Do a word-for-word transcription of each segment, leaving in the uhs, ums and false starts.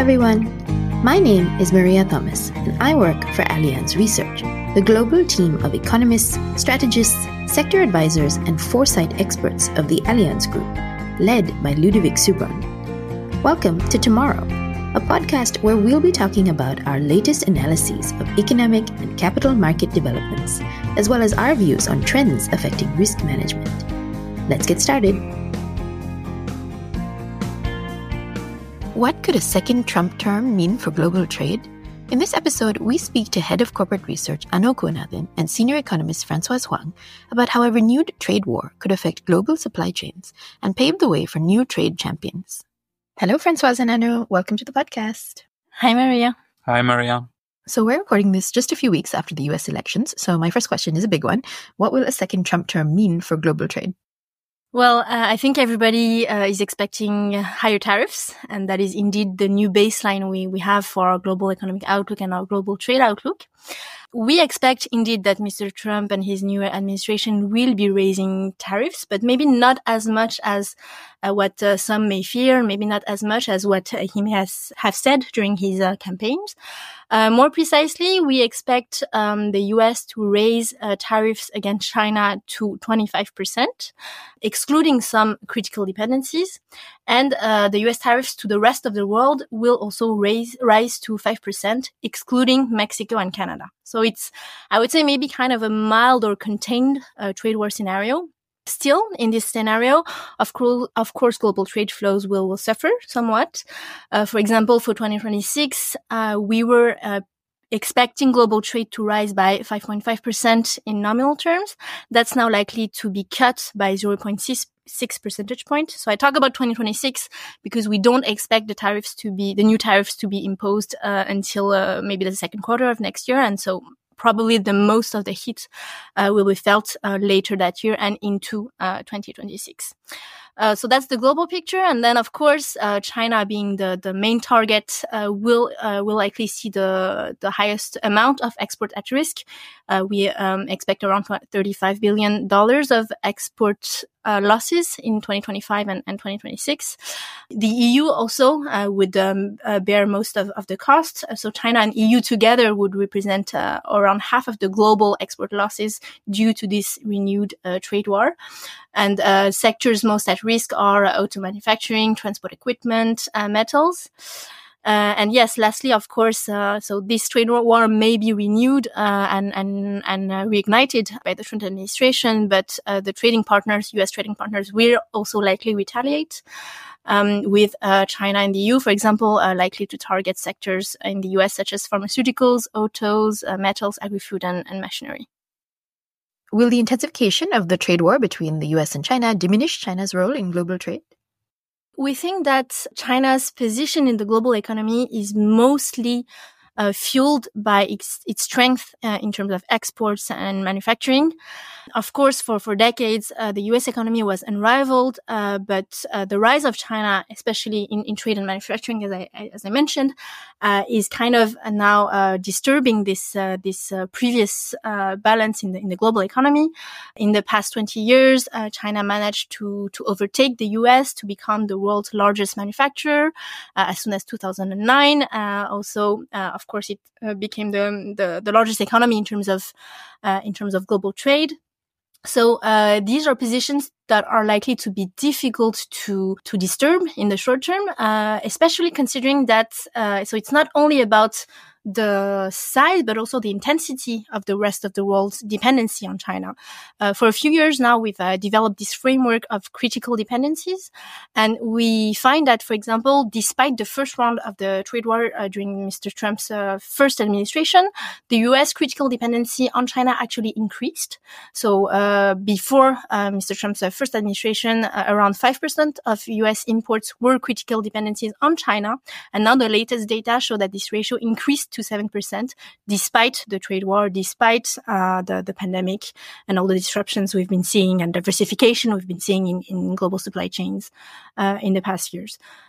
everyone. My name is Maria Thomas, and I work for Allianz Research, the global team of economists, strategists, sector advisors, and foresight experts of the Allianz Group, led by Ludovic Subran. Welcome to Tomorrow, a podcast where we'll be talking about our latest analyses of economic and capital market developments, as well as our views on trends affecting risk management. Let's get started. What could a second Trump term mean for global trade? In this episode, we speak to Head of Corporate Research Ano Kuonathin and Senior Economist Francoise Huang about how a renewed trade war could affect global supply chains and pave the way for new trade champions. Hello, Francoise and Ano. Welcome to the podcast. Hi, Maria. Hi, Maria. So we're recording this just a few weeks after the U S elections. So my first question is a big one. What will a second Trump term mean for global trade? Well, uh, I think everybody uh, is expecting higher tariffs, and that is indeed the new baseline we, we have for our global economic outlook and our global trade outlook. We expect indeed that Mister Trump and his new administration will be raising tariffs, but maybe not as much as uh, what uh, some may fear, maybe not as much as what uh, he may has, have said during his uh, campaigns. Uh, more precisely, we expect um, the U S to raise uh, tariffs against China to twenty-five percent, excluding some critical dependencies. And uh, the U S tariffs to the rest of the world will also raise rise to five percent, excluding Mexico and Canada. So it's, I would say, maybe kind of a mild or contained uh, trade war scenario. Still, in this scenario, of course, of course, global trade flows will, will suffer somewhat. Uh, for example, for twenty twenty-six, uh, we were uh, expecting global trade to rise by five point five percent in nominal terms. That's now likely to be cut by zero point six percentage point. So I talk about twenty twenty-six because we don't expect the tariffs to be, the new tariffs to be imposed uh, until uh, maybe the second quarter of next year. And so probably the most of the hit uh, will be felt uh, later that year and into uh, twenty twenty-six. Uh, so that's the global picture. And then, of course, uh, China being the, the main target, uh, will, uh, will likely see the, the highest amount of export at risk. Uh, we, um, expect around thirty-five billion dollars of export, uh, losses in twenty twenty-five and, and twenty twenty-six. The E U also, uh, would, um, uh, bear most of, of the cost. So China and E U together would represent, uh, around half of the global export losses due to this renewed, uh, trade war. And, uh, sectors most at risk are auto manufacturing, transport equipment, uh, metals. Uh, and yes, lastly, of course, uh, so this trade war may be renewed uh, and and and uh, reignited by the Trump administration, but uh, the trading partners, U S trading partners, will also likely retaliate. Um, with uh, China and the E U, for example, uh, likely to target sectors in the U S such as pharmaceuticals, autos, uh, metals, agri-food, and, and machinery. Will the intensification of the trade war between the U S and China diminish China's role in global trade? We think that China's position in the global economy is mostly uh, fueled by its, its strength uh, in terms of exports and manufacturing. Of course, for, for decades, uh, the U S economy was unrivaled, uh, but uh, the rise of China, especially in, in trade and manufacturing, as I, as I mentioned, uh, is kind of now uh, disturbing this uh, this uh, previous uh, balance in the in the global economy. In the past twenty years, uh, China managed to to overtake the U S to become the world's largest manufacturer uh, as soon as two thousand nine. Uh, also, uh, of course, it uh, became the, the the largest economy in terms of uh, in terms of global trade. So uh, these are positions that are likely to be difficult to to disturb in the short term, uh, especially considering that uh, so it's not only about the size, but also the intensity of the rest of the world's dependency on China. Uh, for a few years now, we've uh, developed this framework of critical dependencies. And we find that, for example, despite the first round of the trade war uh, during Mister Trump's uh, first administration, the U S critical dependency on China actually increased. So uh, before uh, Mister Trump's uh, first administration, uh, around five percent of U S imports were critical dependencies on China. And now the latest data show that this ratio increased to seven percent, despite the trade war, despite uh, the, the pandemic and all the disruptions we've been seeing and diversification we've been seeing in, in global supply chains uh, in the past years.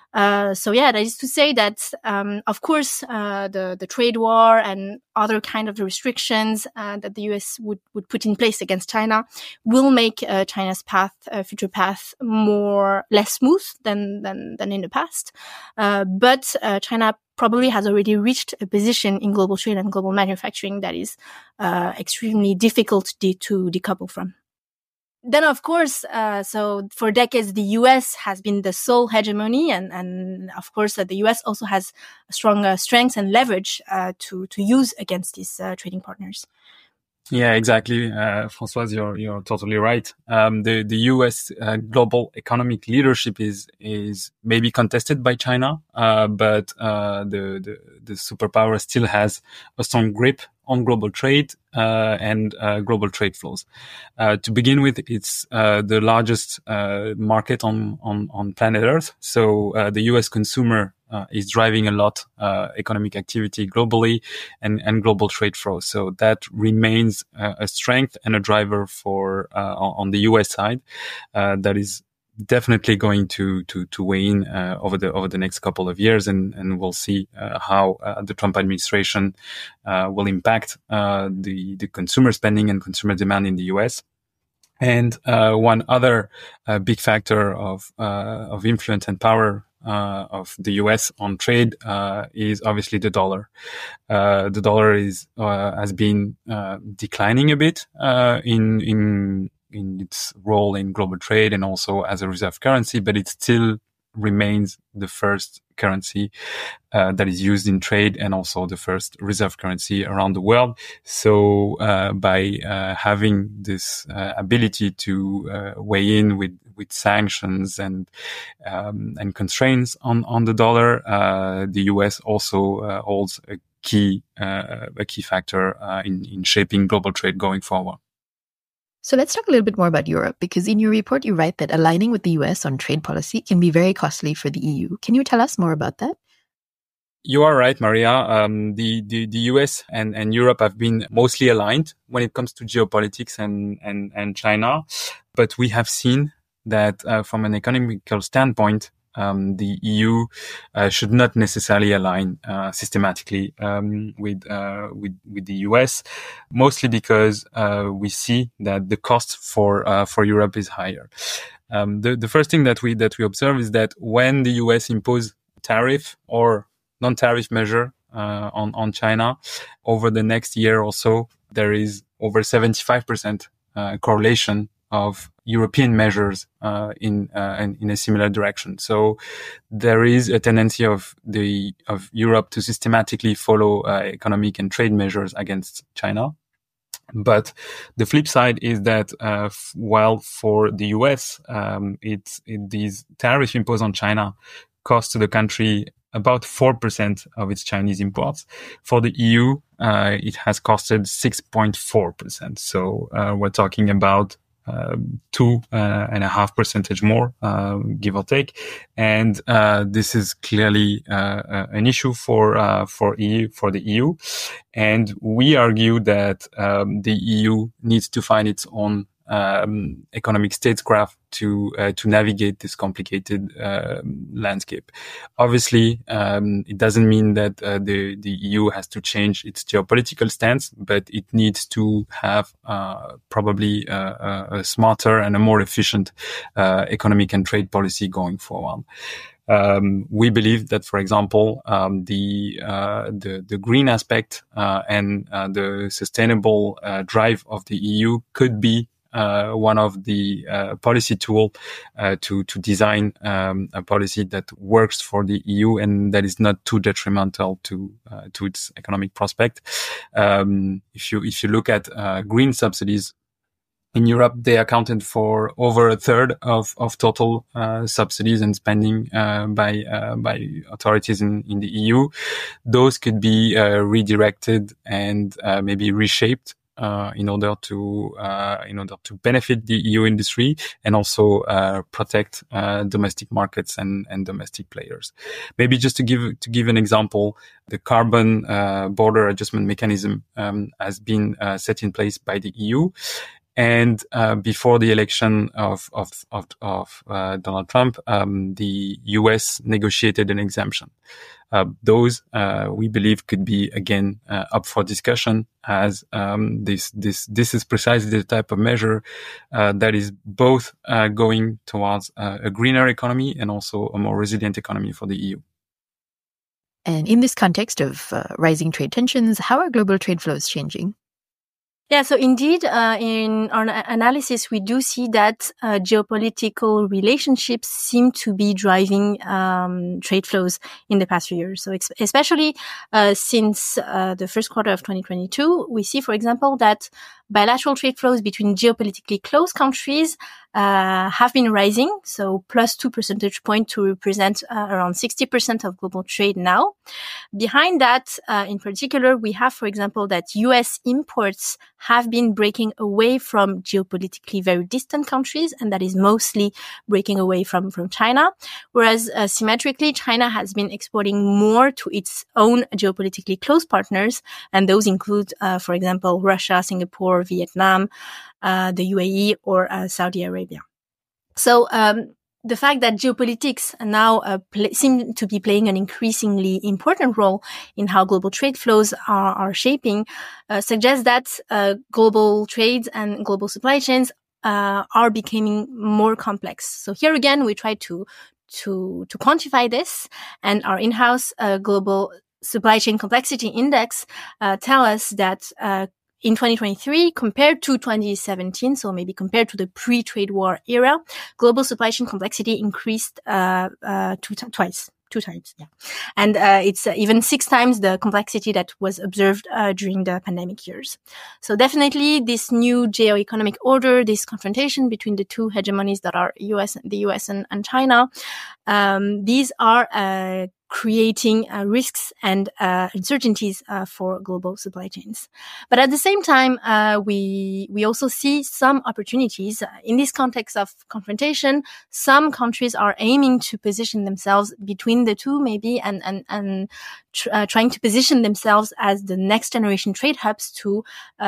Uh, so yeah, that is to say that, um, of course, uh, the, the trade war and other kind of restrictions uh, that the U S would, would put in place against China will make uh, China's path, uh, future path, more less smooth than than than in the past. Uh, but uh, China probably has already reached a position in global trade and global manufacturing that is uh, extremely difficult de- to decouple from. Then, of course, uh, so for decades, the U S has been the sole hegemony. And, and of course, uh, the U S also has a strong uh, strength and leverage uh, to, to use against these uh, trading partners. Yeah, exactly. Uh, Françoise, you're, you're totally right. Um, the, the U S uh, global economic leadership is, is maybe contested by China, uh, but, uh, the, the, the superpower still has a strong grip on global trade, uh, and, uh, global trade flows. Uh, to begin with, it's, uh, the largest, uh, market on, on, on planet Earth. So, uh, the U S consumer Uh, is driving a lot uh, economic activity globally and, and global trade flows. So that remains uh, a strength and a driver for uh, on the U S side uh, that is definitely going to to to weigh in uh, over the over the next couple of years, and and we'll see uh, how uh, the Trump administration uh, will impact uh, the the consumer spending and consumer demand in the U S. And uh, one other uh, big factor of uh, of influence and power uh, of the U S on trade uh, is obviously the dollar. Uh, the dollar is uh, has been uh, declining a bit uh, in in in its role in global trade and also as a reserve currency, but it still remains the first currency uh, that is used in trade and also the first reserve currency around the world. So uh, by uh, having this uh, ability to uh, weigh in with with sanctions and um, and constraints on on the dollar, uh, the U S also uh, holds a key uh, a key factor uh, in in shaping global trade going forward. So let's talk a little bit more about Europe, because in your report, you write that aligning with the U S on trade policy can be very costly for the E U. Can you tell us more about that? You are right, Maria. Um, the, the, the U S and, and Europe have been mostly aligned when it comes to geopolitics and, and, and China. But we have seen that uh, from an economical standpoint, Um, the E U uh, should not necessarily align uh, systematically um, with, uh, with with the U S, mostly because uh, we see that the cost for uh, for Europe is higher. Um, the the first thing that we that we observe is that when the U S impose tariff or non-tariff measure uh, on on China over the next year or so, there is over seventy-five percent uh, correlation of European measures uh, in, uh, in in a similar direction. So there is a tendency of the of Europe to systematically follow uh, economic and trade measures against China. But the flip side is that uh, f- while for the U S, um, it's it, these tariffs imposed on China cost to the country about four percent of its Chinese imports. For the E U, uh, it has costed six point four percent. So uh, we're talking about Uh, two uh, and a half percentage more, uh, give or take, and uh, this is clearly uh, uh, an issue for uh, for E U for the E U, and we argue that um, the E U needs to find its own um, economic statecraft to uh, to navigate this complicated uh, landscape. Obviously, um, it doesn't mean that uh, the the E U has to change its geopolitical stance, but it needs to have uh, probably uh, a smarter and a more efficient uh, economic and trade policy going forward. Um, we believe that, for example, um, the, uh, the, the green aspect, uh, and, uh, the sustainable, uh, drive of the E U could be, uh, one of the, uh, policy tool, uh, to, to design, um, a policy that works for the E U and that is not too detrimental to, uh, to its economic prospect. Um, if you, if you look at, uh, green subsidies, in Europe, they accounted for over a third of, of total uh, subsidies and spending uh, by uh, by authorities in, in the E U. Those could be uh, redirected and uh, maybe reshaped uh, in order to uh, in order to benefit the E U industry and also uh, protect uh, domestic markets and, and domestic players. Maybe just to give to give an example, the carbon uh, border adjustment mechanism um, has been uh, set in place by the E U. And uh, before the election of of of, of uh, Donald Trump, um, the U S negotiated an exemption. Uh, those uh, we believe could be again uh, up for discussion, as um, this this this is precisely the type of measure uh, that is both uh, going towards uh, a greener economy and also a more resilient economy for the E U. And in this context of uh, rising trade tensions, how are global trade flows changing? Yeah, so indeed, uh, in our analysis, we do see that uh, geopolitical relationships seem to be driving um, trade flows in the past few years. So ex- especially uh, since uh, the first quarter of twenty twenty-two, we see, for example, that bilateral trade flows between geopolitically close countries uh, have been rising, so plus two percentage points to represent uh, around sixty percent of global trade now. Behind that, uh, in particular, we have, for example, that U S imports have been breaking away from geopolitically very distant countries, and that is mostly breaking away from, from China. Whereas uh, symmetrically, China has been exporting more to its own geopolitically close partners, and those include, uh, for example, Russia, Singapore, Vietnam, uh, the U A E, or uh, Saudi Arabia. So, um, the fact that geopolitics now uh, play, seem to be playing an increasingly important role in how global trade flows are, are shaping uh, suggests that uh, global trade and global supply chains uh, are becoming more complex. So here again, we try to to to quantify this, and our in-house uh, global supply chain complexity index uh, tell us that uh, in twenty twenty-three, compared to twenty seventeen, so maybe compared to the pre-trade war era, global supply chain complexity increased uh, uh, two t- twice, two times, yeah, and uh, it's uh, even six times the complexity that was observed uh, during the pandemic years. So definitely, this new geo-economic order, this confrontation between the two hegemonies that are U S, the U S and, and China, um, these are uh, creating uh, risks and uh, uncertainties uh, for global supply chains. But at the same time, uh, we we also see some opportunities. Uh, in this context of confrontation, some countries are aiming to position themselves between the two, maybe, and and and tr- uh, trying to position themselves as the next generation trade hubs to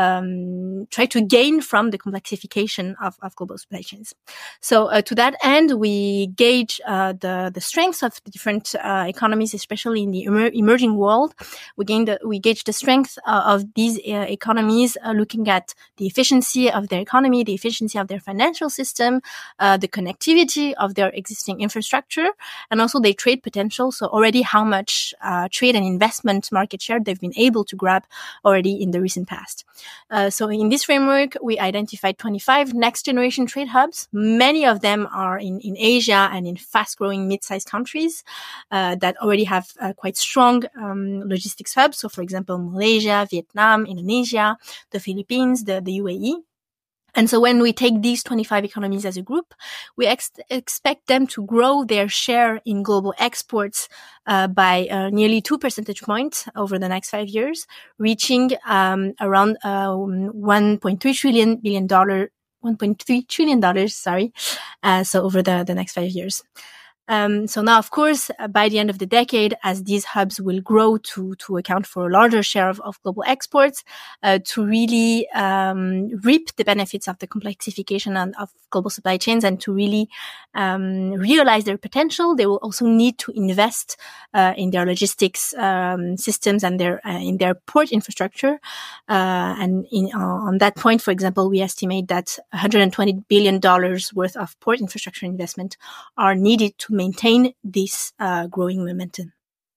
um, try to gain from the complexification of, of global supply chains. So uh, to that end, we gauge uh, the the strengths of the different uh, economies. Economies, especially in the emer- emerging world. We gain the, we gauge the strength uh, of these uh, economies, uh, looking at the efficiency of their economy, the efficiency of their financial system, uh, the connectivity of their existing infrastructure, and also their trade potential. So already how much uh, trade and investment market share they've been able to grab already in the recent past. Uh, so in this framework, we identified twenty-five next generation trade hubs. Many of them are in, in Asia and in fast growing mid-sized countries uh, that already have uh, quite strong um, logistics hubs. So, for example, Malaysia, Vietnam, Indonesia, the Philippines, the, the U A E. And so when we take these twenty-five economies as a group, we ex- expect them to grow their share in global exports uh, by uh, nearly two percentage points over the next five years, reaching um, around uh, one point three trillion billion dollar, one point three trillion dollars, sorry, uh, so over the, the next five years. Um, so now, of course, uh, by the end of the decade, as these hubs will grow to, to account for a larger share of, of global exports, uh, to really, um, reap the benefits of the complexification and of global supply chains and to really, um, realize their potential, they will also need to invest, uh, in their logistics, um, systems and their, uh, in their port infrastructure. Uh, and in, uh, on that point, for example, we estimate that one hundred twenty billion dollars worth of port infrastructure investment are needed to maintain this uh, growing momentum.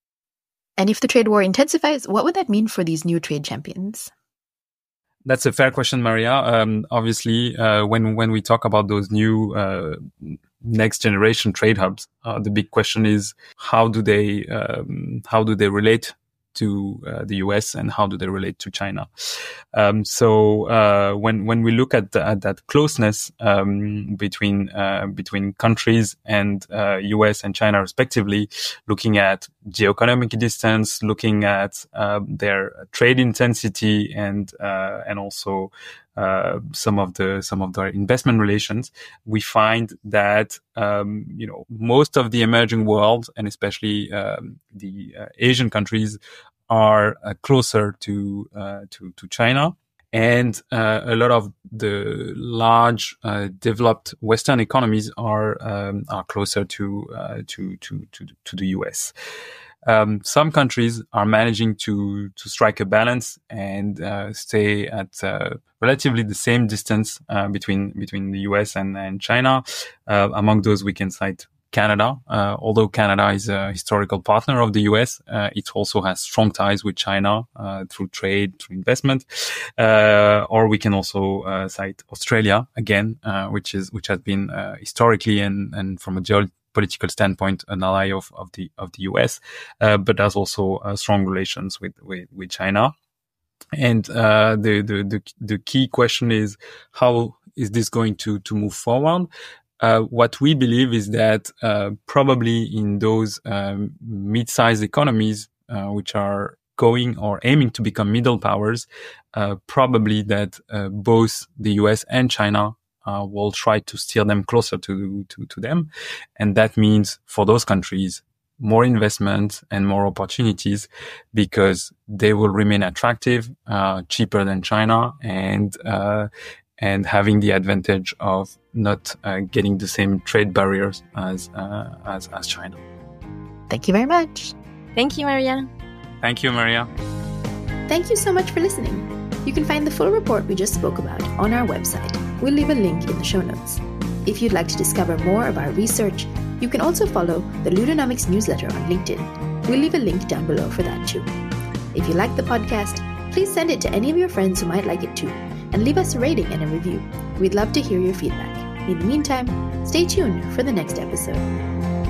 And if the trade war intensifies, what would that mean for these new trade champions? That's a fair question, Maria. Um, obviously, uh, when when we talk about those new uh, next generation trade hubs, uh, the big question is how do they um, how do they relate to uh, the U S and how do they relate to China? Um, so uh, when when we look at, the, at that closeness um, between uh, between countries and uh, U S and China respectively, looking at geoeconomic distance, looking at uh, their trade intensity, and uh, and also uh, some of the some of their investment relations, we find that um, you know most of the emerging world and especially um, the uh, Asian countries are uh, closer to uh, to to China. And uh, a lot of the large uh, developed Western economies are um, are closer to uh, to to to to the U S. Um, some countries are managing to to strike a balance and uh, stay at uh, relatively the same distance uh, between between the U S and, and China. Uh, among those, we can cite Canada. Uh, although Canada is a historical partner of the U S, uh, it also has strong ties with China uh, through trade, through investment. Uh, or we can also uh, cite Australia again, uh, which is which has been uh, historically and and from a geopolitical standpoint an ally of of the of the U S, uh, but has also uh, strong relations with with, with China. And uh, the, the the the key question is, how is this going to to move forward? Uh, what we believe is that uh, probably in those um, mid-sized economies, uh, which are going or aiming to become middle powers, uh, probably that uh, both the U S and China uh, will try to steer them closer to, to to them, and that means for those countries more investment and more opportunities, because they will remain attractive, uh, cheaper than China, and uh, and having the advantage of not uh, getting the same trade barriers as, uh, as as China. Thank you very much. Thank you, Maria. Thank you, Maria. Thank you so much for listening. You can find the full report we just spoke about on our website. We'll leave a link in the show notes. If you'd like to discover more of our research, you can also follow the Ludonomics newsletter on LinkedIn. We'll leave a link down below for that too. If you like the podcast, please send it to any of your friends who might like it too, and leave us a rating and a review. We'd love to hear your feedback. In the meantime, stay tuned for the next episode.